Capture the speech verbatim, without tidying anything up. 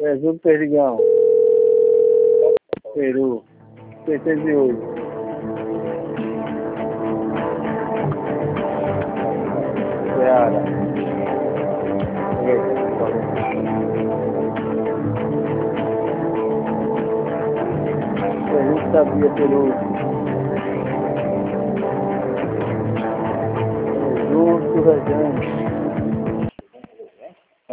Jesus do Perdigão. Peru. seiscentos e oito. Ceará. Jesus sabia Peru. Jesus do Rejane.